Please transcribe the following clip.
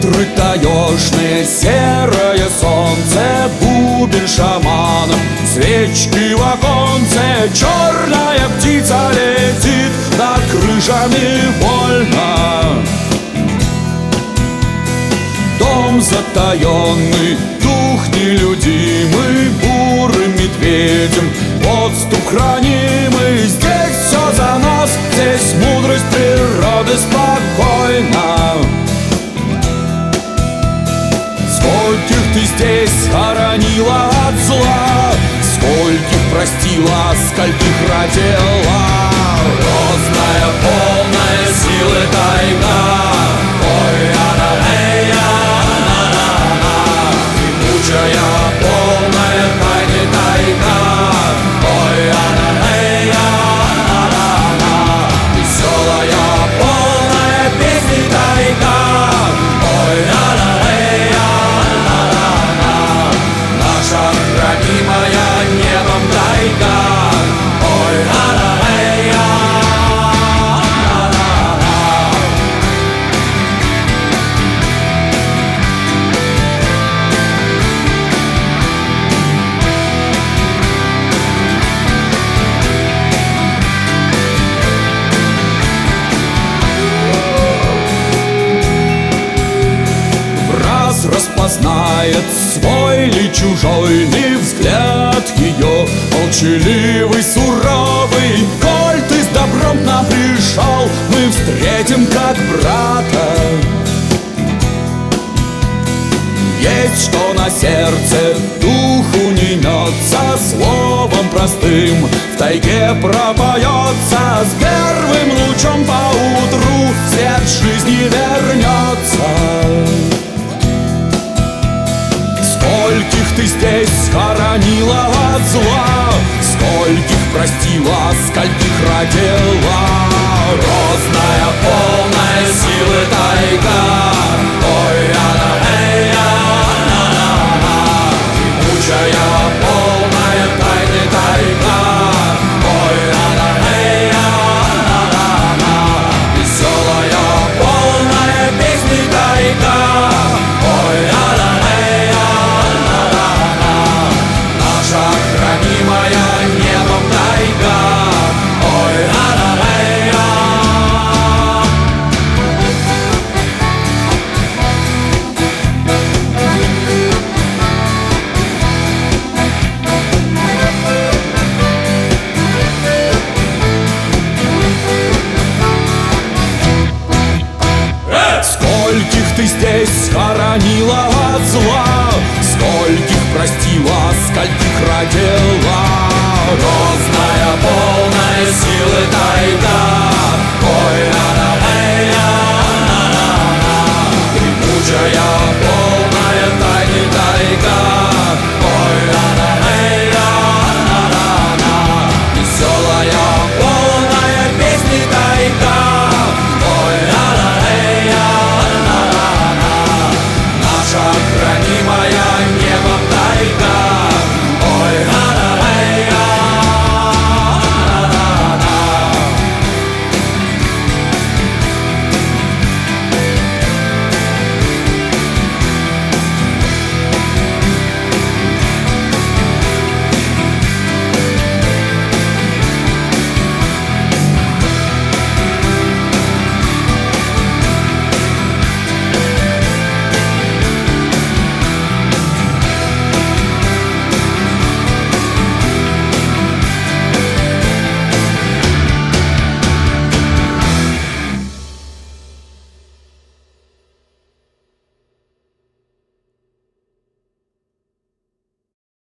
ветры таежные, серое солнце, бубен шамана, свечки в оконце, черная птица летит над крышами вольно. Дом затаенный, дух нелюдимый, бурым медведем подступ хранимый. Здесь все за нас, здесь мудрость природы спокойна. Скольких ты здесь хоронила от зла, скольких простила, скольких родила. Грозная, полная силы тайга, ой, ана-эй-я, на-на-на. Текучая, полная тайны тайга, ой, ана-эй-я, на-на-на. Веселая, полная песни тайга, ой, ана-эй-я, на-на-на. Наша хранимая небом тайга, ой, ана-эй-я, на-на-на. Враз распознает свой ли чужой ли взгляд ее, молчаливый, суровый. Коль ты с добром к нам пришел, мы встретим как брата. Есть что на сердце, духу не имется, словом простым в тайге пропоется. С первым лучом поутру свет жизни вернется. Скольких ты здесь хоронила от зла, скольких простила, скольких родила. Грозная, полная силы тайга, ой, ана-эй-я, на-на-на. Текучая, полная тайны тайга, ой, ана-эй-я, на-на-на. Веселая, полная песни тайга, ой, ана-эй-я, на-на-на. Наша хранимая небом тайга, ой, ана-эй-я. Скольких ты здесь хоронила от зла, скольких простила, скольких родила.